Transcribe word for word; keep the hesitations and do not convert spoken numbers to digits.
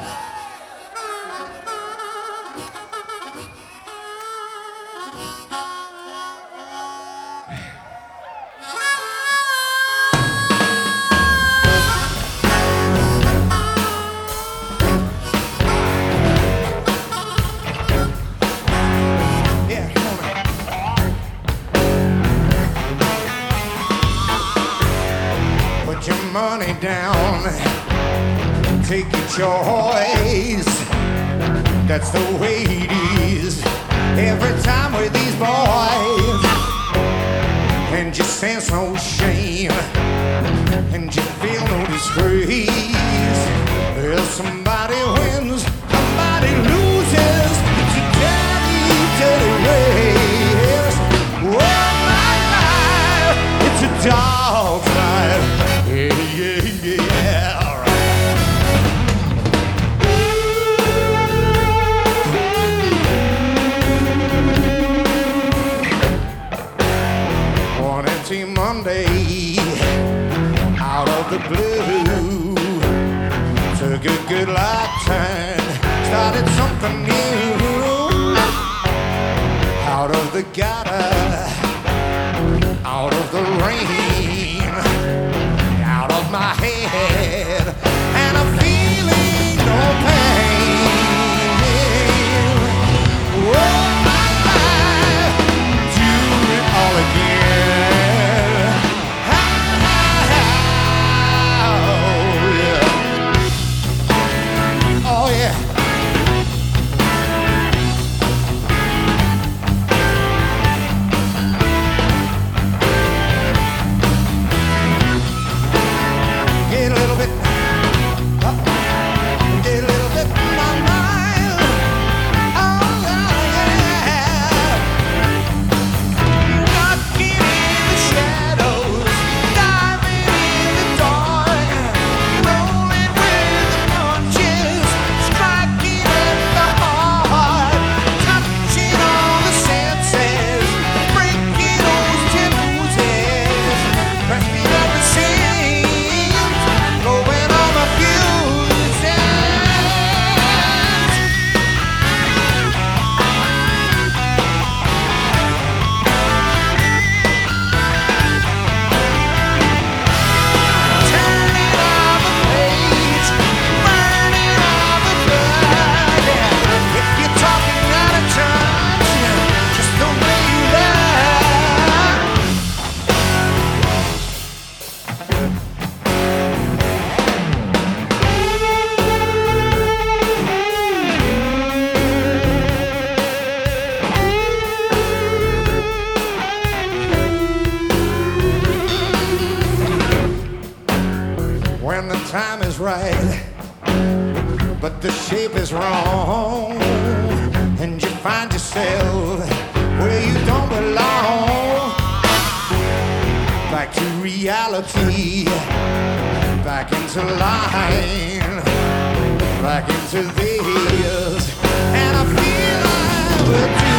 Money down, take your choice. That's the way it is every time with these boys. And you sense no shame, and you feel no disgrace. Well, somebody wins, somebody loses. It's a dirty, dirty race. Oh my life, it's a dog's life. Yeah, yeah, yeah, all right. One empty Monday, out of the blue, took a good life turn, started something new. Out of the gutter, out of the rain, out of my head, and I'm feeling no pain. Oh, my life, do it all again. Oh, yeah. Oh, yeah. When the time is right, but the shape is wrong, and you find yourself where you don't belong. Back to reality, back into line, back into this, and I feel I would